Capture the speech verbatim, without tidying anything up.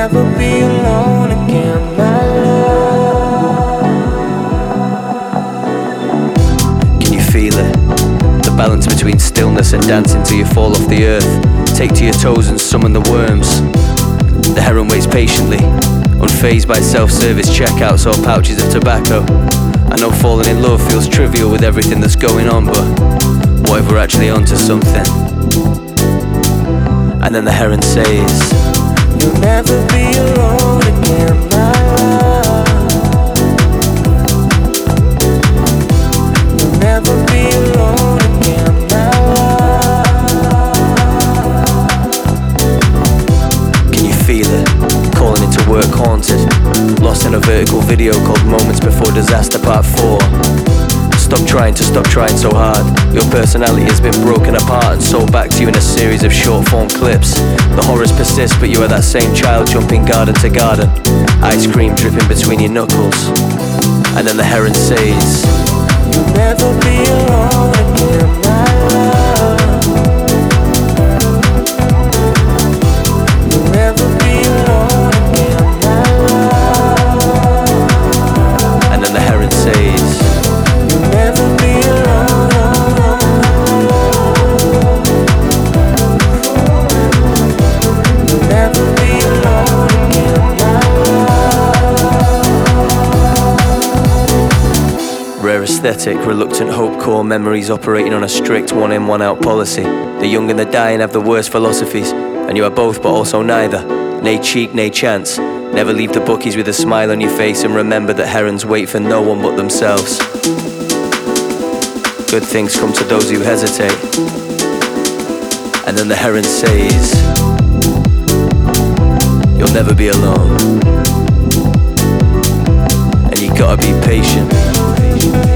never be alone again, my love. Can you feel it? The balance between stillness and dancing till you fall off the earth. Take to your toes and summon the worms. The heron waits patiently, unfazed by self-service checkouts or pouches of tobacco. I know falling in love feels trivial with everything that's going on, but what if we're actually onto something? And then the heron says, you'll never be alone again, my love. You'll never be alone again, my love. Can you feel it? Calling into work haunted, lost in a vertical video called Moments Before Disaster Part four. Stop trying to stop trying so hard. Your personality has been broken apart and sold back to you in a series of short form clips. The horrors persist, but you are that same child jumping garden to garden, ice cream dripping between your knuckles. And then the heron says, you'll never be alone again, my love. You'll never be alone again, my love. And then the heron says, you'll never be alone. You'll never be alone again, my love. rare aesthetic, reluctant hope core memories operating on a strict one in one out policy. The young and the dying have the worst philosophies, and you are both but also neither. Nay cheek, nay chance. Never leave the bookies with a smile on your face, and remember that herons wait for no one but themselves. Good things come to those who hesitate. And then the heron says, you'll never be alone. And you gotta be patient.